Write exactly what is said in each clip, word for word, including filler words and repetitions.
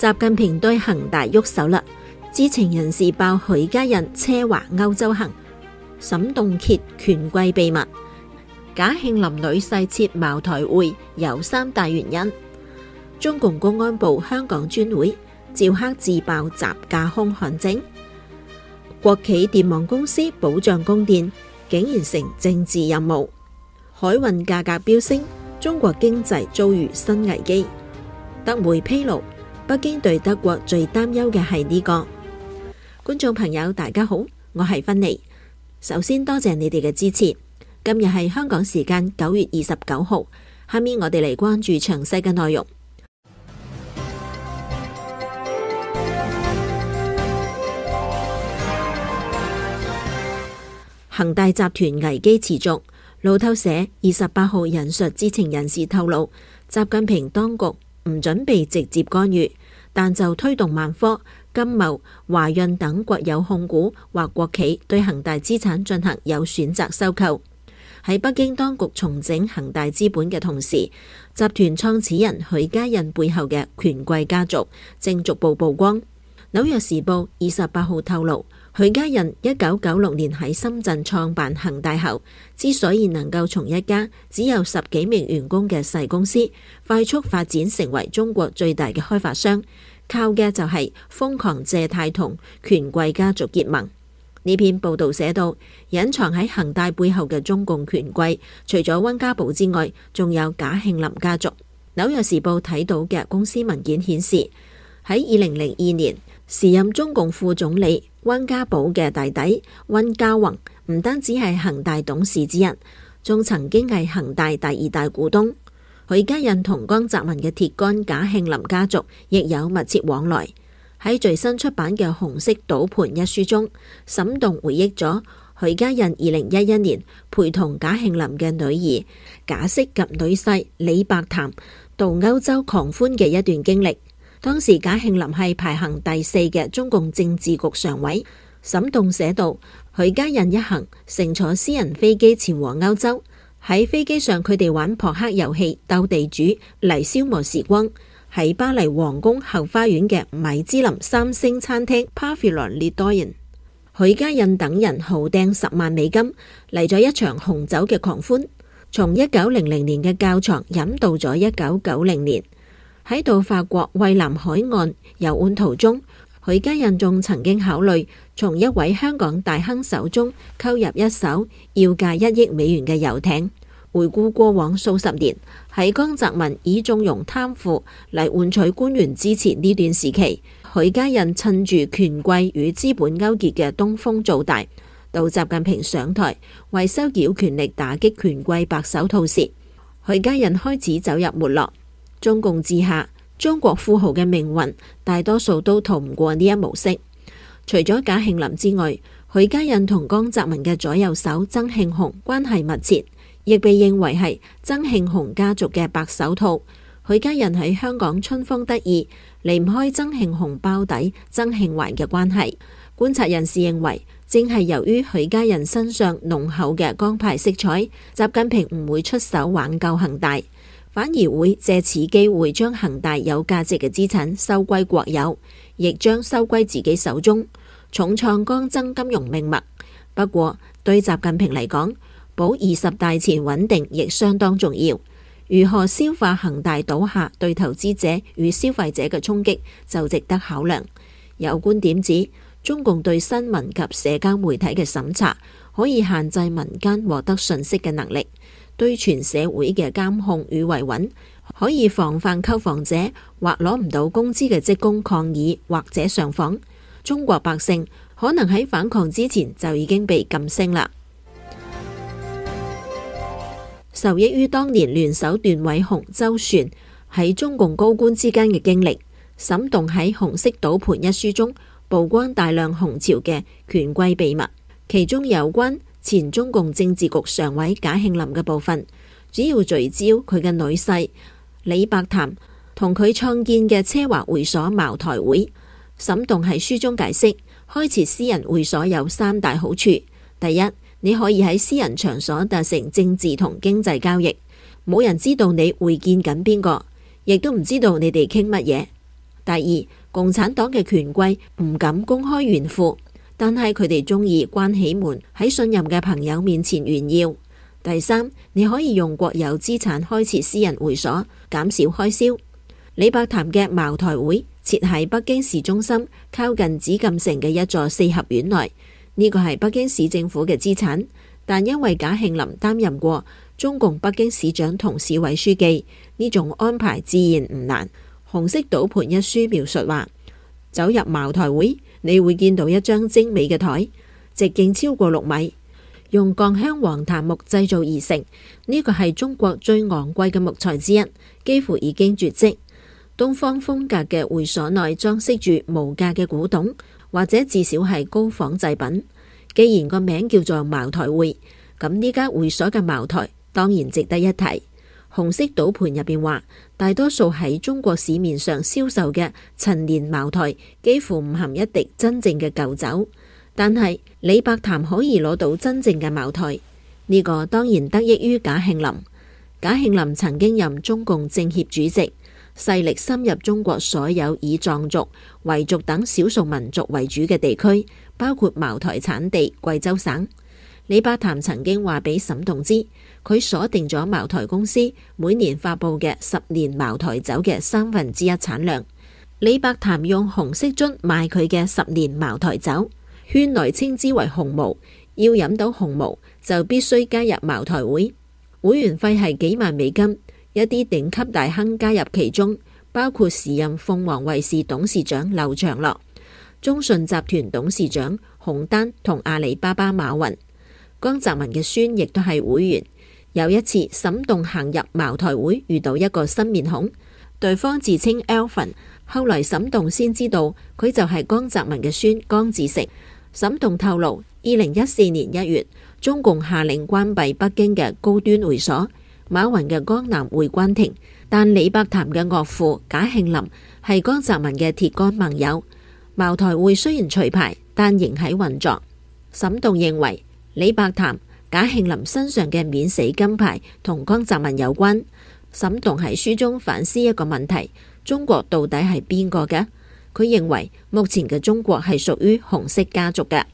習近平對恒大喐手啦，知情人士爆許家印奢華歐洲行，沈棟揭權貴秘密，賈慶林女婿設茅台會有三大原因。中共公安部香港專會，趙克自爆習架空汗證，國企電網公司保障供電竟然成政治任務，海運價格飆升，中國經濟遭遇新危機。德媒披露，北京對德國最擔憂嘅係呢個。觀眾朋友大家好，我係芬妮。首先多謝你哋嘅支持。今日係香港時間九月二十九號，下面我哋嚟關注詳細嘅內容。恒大集團危機持續，路透社二十八號引述知情人士透露，習近平當局唔準備直接干預，但就推動萬科、金茂、華潤等國有控股或國企對恒大資產進行有選擇收購。喺北京當局重整恒大資本嘅同時，集團創始人許家印背後嘅權貴家族正逐步曝光。紐約時報二十八號透露，許家印一九九六年喺深圳創辦恒大後，之所以能夠從一家只有十幾名員工嘅細公司快速發展成為中國最大嘅開發商，靠嘅就係瘋狂借貸同權貴家族結盟。呢篇報道寫到，隱藏喺恒大背後嘅中共權貴，除咗溫家寶之外，仲有賈慶林家族。紐約時報睇到嘅公司文件顯示，喺二零零二年，時任中共副總理溫家寶嘅弟弟溫家宏唔單止係恒大董事之一，仲曾經係恒大第二大股東。許家印同江澤民嘅鐵桿賈慶林家族亦有密切往來。喺最新出版嘅《紅色賭盤》一書中，沈棟回憶咗許家印二零一一年陪同賈慶林嘅女兒賈惜及女婿李伯談到歐洲狂歡嘅一段經歷。當時賈慶林係排行第四嘅中共政治局常委。沈棟寫道，許家印一行乘坐私人飛機前往歐洲，喺飛機上佢哋玩撲克遊戲、鬥地主嚟消磨時光。喺巴黎皇宮後花園嘅米芝林三星餐廳 Pavillon Le Doyen， 許家印等人豪掟十萬美金嚟咗一場紅酒嘅狂歡，從一九零零年嘅窖藏飲到咗一九九零年。喺到法國蔚藍海岸遊玩途中，許家印仲曾經考慮從一位香港大亨手中購入一艘要價一億美元嘅遊艇。回顧過往數十年，喺江澤民以縱容貪腐嚟換取官員支持呢段時期，許家印趁住權貴與資本勾結嘅東風造大，到習近平上台為收繳權力打擊權貴白手套時，許家印開始走入沒落。中共治下，中國富豪嘅命運大多數都逃唔過呢一模式。除咗賈慶林之外，許家印同江澤民嘅左右手曾慶紅關係密切，亦被認為係曾慶紅家族嘅白手套。許家印喺香港春風得意，離唔開曾慶紅包底曾慶環嘅關係。觀察人士認為，正係由於許家印身上濃厚嘅江派色彩，習近平唔會出手挽救恒大，反而會借此機會將恒大有價值嘅資產收歸國有，亦將收歸自己手中，重創江曾金融命脈。不過對習近平嚟講，保二十大前穩定亦相當重要。如何消化恒大倒下對投資者與消費者嘅衝擊，就值得考量。有觀點指，中共對新聞及社交媒體嘅審查可以限制民間獲得信息嘅能力，對全社會嘅監控與維穩可以防範購房者或攞唔到工資嘅職工抗議或者上訪。中國百姓可能喺反抗之前就已經被禁聲啦。受益於當年聯手段偉雄周旋喺中共高官之間嘅經歷，沈棟喺《紅色賭盤》一書中曝光大量紅潮嘅權貴秘密，其中有關前中共政治局常委賈慶林嘅部分，主要聚焦佢嘅女婿李伯談同佢創建嘅奢華會所茅台會。沈棟喺書中解釋，開設私人會所有三大好處。第一，你可以喺私人場所達成政治同經濟交易，冇人知道你會見緊邊個，亦都唔知道你哋傾乜嘢。 第二，共產黨嘅權貴唔敢公開炫富，但係佢哋中意關起門喺信任嘅朋友面前炫耀。第三，你可以用國有資產開設私人會所，減少開銷。李伯潭嘅茅台會設喺北京市中心靠近紫禁城嘅一座四合院內，呢個係北京市政府嘅資產，但因為賈慶林擔任過中共北京市長同市委書記，呢種安排自然唔難。紅色賭盤一書描述話，走入茅台會，你會見到一張精美嘅台，直徑超過六米，用鋼香黃檀木製造而成，呢個係中國最昂貴嘅木材之一，幾乎已經絕跡。東方風格嘅會所內裝飾住無價嘅古董，或者至少係高仿製品。既然個名叫做茅台會，咁呢間會所嘅茅台當然值得一提。紅色賭盤入邊話，大多數喺中國市面上銷售嘅陳年茅台幾乎唔含一滴真正嘅舊酒，但係李伯潭可以攞到真正嘅茅台，呢個當然得益於賈慶林。賈慶林曾經任中共政協主席，勢力深入中國所有以藏族、維族等少數民族為主嘅地區，包括茅台產地貴州省。李伯潭曾經話俾沈棟知，佢鎖定咗茅台公司每年發佈嘅十年茅台酒嘅三分之一產量。李伯潭用紅色樽賣佢嘅十年茅台酒，圈內稱之為紅毛。要飲到紅毛就必須加入茅台會，會員費係幾萬美金。一啲頂級大亨加入其中，包括時任鳳凰衛視董事長劉長樂、中信集團董事長洪丹同阿里巴巴馬雲。江澤民嘅孫亦都係會員。有一次，沈棟行入茅台會，遇到一個新面孔，對方自稱 Alvin， 後來沈棟先知道佢就係江澤民嘅孫江志成。沈棟透露，二零一四年一月，中共下令關閉北京嘅高端會所，馬雲嘅江南會關停，但李伯潭嘅岳父賈慶林係江澤民嘅鐵桿盟友。茅台會雖然除牌，但仍喺運作。沈棟認為李伯潭、賈慶林身上嘅免死金牌同江澤民有關。沈棟喺書中反思一個問題：中國到底係邊個嘅？佢認為目前嘅中國係屬於紅色家族嘅。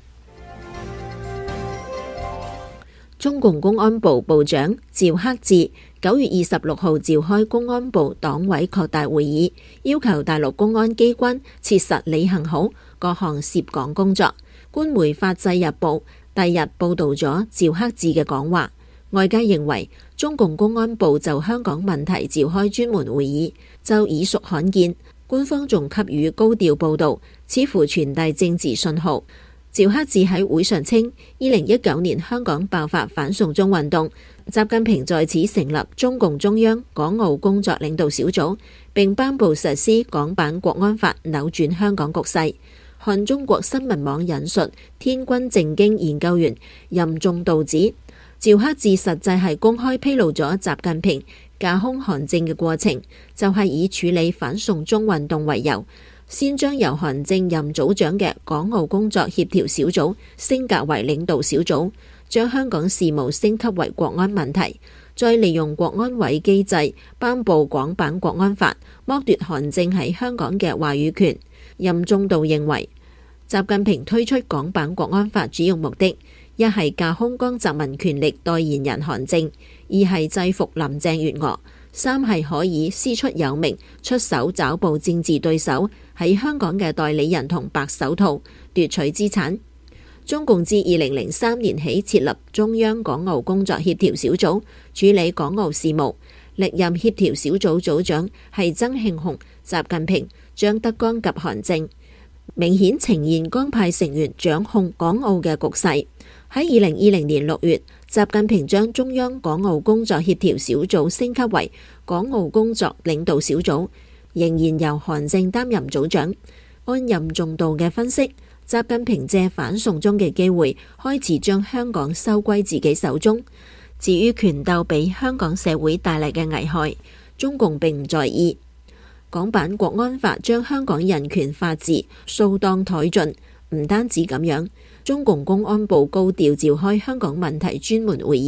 中共公安部部長趙克志九月二十六號召開公安部黨委擴大會議，要求大陸公安機關切實履行好各項涉港工作。官媒《法制日報》第日報道咗趙克志嘅講話，外界認為中共公安部就香港問題召開專門會議就已屬罕見，官方仲給予高調報道，似乎傳遞政治信號。趙克志喺會上稱，二零一九年香港爆發反送中運動，習近平在此成立中共中央港澳工作領導小組，並頒布實施港版國安法，扭轉香港局勢。看中國新聞網引述天軍政經研究員任重道指，趙克志實際係公開披露咗習近平架空韓正嘅過程，就係、是、以處理反送中運動為由，先將由韓正任組長嘅港澳工作協調小組升格為領導小組，將香港事務升級為國安問題，再利用國安委機制頒布港版國安法，剝奪韓正喺香港嘅話語權。任重道認為，習近平推出港版國安法主要目的，一係架空江澤民權力代言人韓正，二係制服林鄭月娥，三係可以師出有名，出手抓捕政治對手喺香港嘅代理人同白手套，奪取資產。中共自二零零三年起設立中央港澳工作協調小組，處理港澳事務，歷任協調小組組長係曾慶紅、習近平、張德江及韓正，明顯呈現江派成員掌控港澳嘅局勢。喺二零二零年六月，習近平將中央港澳工作協調小組升級為港澳工作領導小組，仍然由韓正擔任組長。按任重道嘅分析，習近平借反送中嘅機會，開始將香港收歸自己手中。至於權鬥俾香港社會帶嚟嘅危害，中共並唔在意。港版國安法將香港人權法治掃蕩殆盡，唔單止咁樣，中共公安部高調召開香港問題專門會議，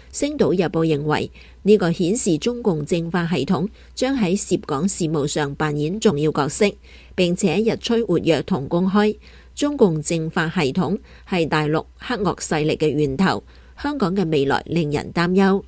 星島日報認為呢個顯示中共政法系統將喺涉港事務上扮演重要角色，並且日趨活躍同公開。中共政法系統係大陸黑惡勢力嘅源頭，香港嘅未來令人擔憂。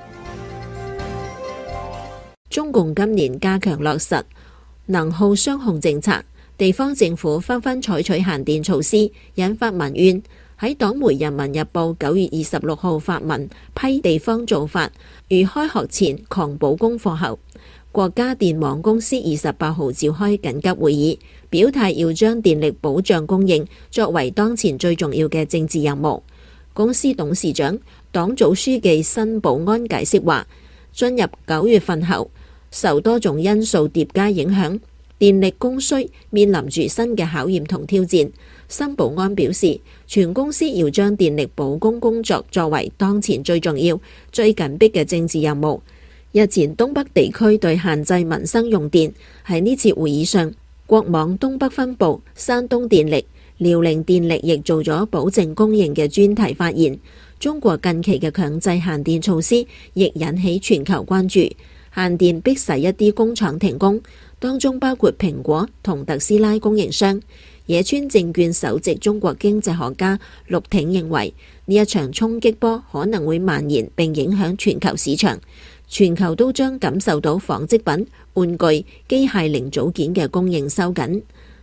中共今年加強落實能耗雙控政策，地方政府紛紛採取限電措施，引發民怨。喺黨媒《人民日報》九月二十六號發文批地方做法，如開學前狂補功課後，國家電網公司二十八號召開緊急會議，表態要將電力保障供應作為當前最重要嘅政治任務。公司董事長、黨組書記辛保安解釋話，進入九月份後，受多種因素疊加影響，電力供需面臨住新嘅考驗同挑戰。辛保安表示，全公司要將電力保供工作作為當前最重要、最緊迫嘅政治任務。日前東北地區對限制民生用電，喺呢次會議上，國網東北分部、山東電力、遼寧電力亦做咗保證供應嘅專題發言。中國近期嘅強制限電措施亦引起全球關注，限電迫使一啲工廠停工，當中包括蘋果同特斯拉供應商。野村證券首席中國經濟學家陸挺認為，呢一場衝擊波可能會蔓延並影響全球市場，全球都將感受到紡織品、玩具、機械零組件嘅供應收緊。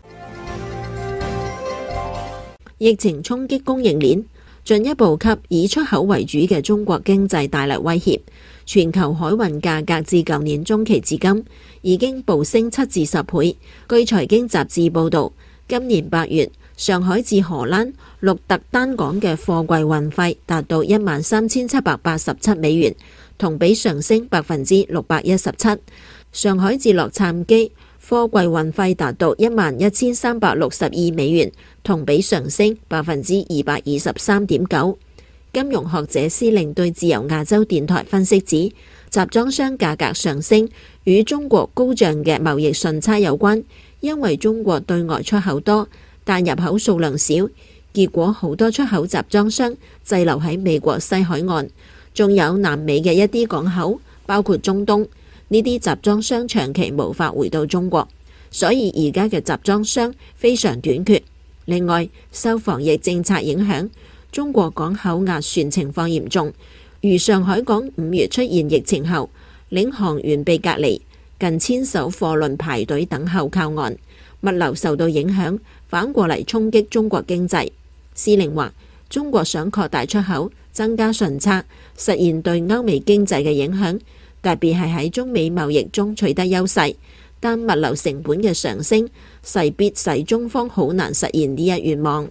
疫情衝擊供應鏈，進一步給以出口為主嘅中國經濟帶來威脅。全球海運價格自舊年中期至今已經暴升七至十倍。據財經雜誌報導，今年八月，上海至荷蘭鹿特丹港嘅貨櫃運費達到一萬三千七百八十七美元，同比上升百分之六百一十七。上海至洛杉磯貨櫃運費達到一萬一千三百六十二美元，同比上升百分之二百二十三點九。金融學者司令對自由亞洲電台分析指，集裝箱價格上升與中國高漲嘅貿易順差有關。因為中國對外出口多，但入口數量少，結果好多出口集裝箱滯留喺美國西海岸，仲有南美嘅一啲港口，包括中東，呢啲集裝箱長期無法回到中國，所以而家嘅集裝箱非常短缺。另外，受防疫政策影響，中國港口壓船情況嚴重，如上海港五月出現疫情後，領航員被隔離，近千艘貨輪排隊等候靠岸，物流受到影響，反過嚟衝擊中國經濟。司令話，中國想擴大出口，增加順差，實現對歐美經濟嘅影響，特別係喺中美貿易中取得優勢，但物流成本嘅上升，勢必使中方好難實現呢一願望。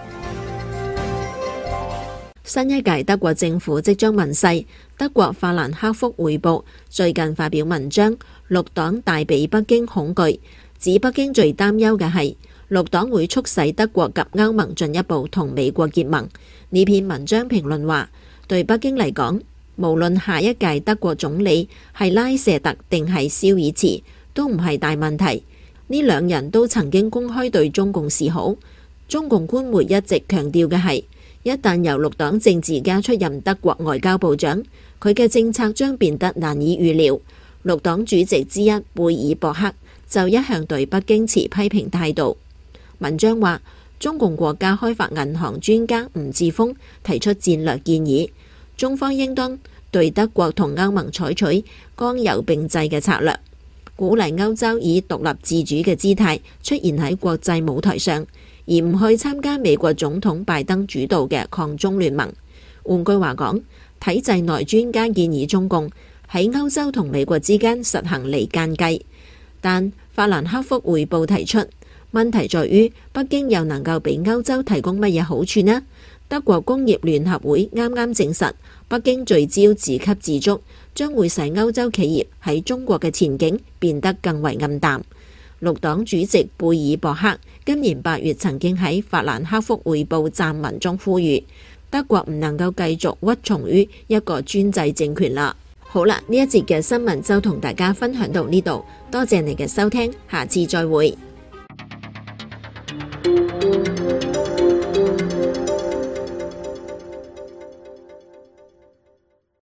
新一屆德國政府即將問世，德國法蘭克福匯報最近發表文章，綠黨大比北京恐懼，指北京最擔憂嘅係綠黨會促使德國及歐盟進一步同美國結盟。呢篇文章評論話，對北京嚟講，無論下一屆德國總理係拉舍特定係肖爾茨，都唔係大問題。呢兩人都曾經公開對中共示好。中共官媒一直強調嘅係，一旦由綠黨政治家出任德國外交部長，佢嘅政策將變得難以預料。綠黨主席之一貝爾博克就一向對北京持批評態度。文章話，中共國家開發銀行專家吳志峰提出戰略建議，中方應當對德國同歐盟採取剛柔並濟嘅策略，鼓勵歐洲以獨立自主嘅姿態出現喺國際舞台上，而唔去參加美國總統拜登主導嘅抗中聯盟。換句話講，體制內專家建議中共喺歐洲同美國之間實行離間計，但法蘭克福匯報提出，問題在於北京又能夠俾歐洲提供乜嘢好處呢？德國工業聯合會啱啱證實，北京聚焦自給自足，將會使歐洲企業喺中國嘅前景變得更為暗淡。綠黨主席貝爾博克今年八月曾經喺法蘭克福匯報撰文中呼籲，德國唔能夠繼續屈從於一個專制政權啦。好啦，呢一節嘅新聞就同大家分享到呢度，多謝你嘅收聽，下次再會。